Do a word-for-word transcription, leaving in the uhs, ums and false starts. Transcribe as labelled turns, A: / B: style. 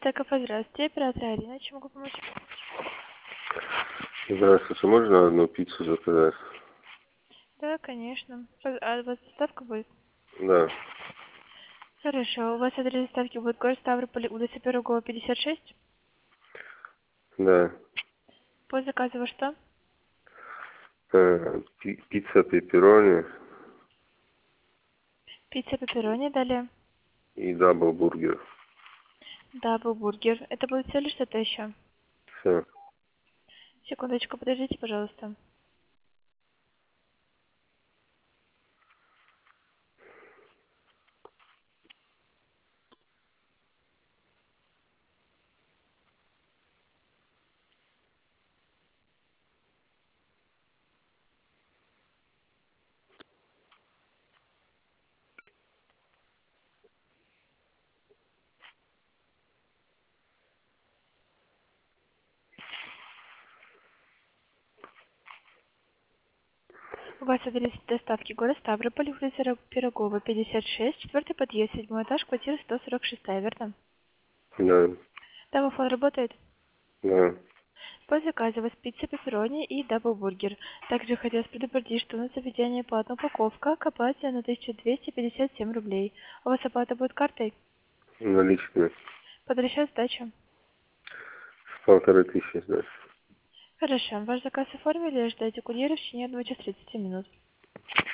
A: Так, а здравствуйте, оператор Арина, чем могу помочь?
B: Здравствуйте, можно одну пиццу заказать?
A: Да, конечно. А у вас доставка будет?
B: Да,
A: Хорошо. У вас адрес доставки будет город Ставрополь, улица Пирогова, пятьдесят шесть.
B: да.
A: По заказу во что?
B: Э, пи- Пицца пепперони
A: Пицца пепперони, далее.
B: и даблбургер.
A: Дабл бургер. Это будет все или что-то еще?
B: Все.
A: Секундочку, подождите, пожалуйста. У вас адрес доставки город Ставрополь, улица Ро- Пирогова, пятьдесят шесть, четвертый подъезд, седьмой этаж, квартира сто сорок шесть, верно?
B: Да,
A: Домофон работает?
B: да.
A: По заказу у вас пицца пепперони и даблбургер. Также хотелось предупредить, что у нас заведение платная упаковка к оплате на тысячу двести пятьдесят семь рублей. У вас оплата будет картой?
B: Наличные.
A: Под расчет сдача.
B: С полторы тысячи, да.
A: Хорошо. Ваш заказ оформили, ждайте курьера в течение одного часа тридцати минут.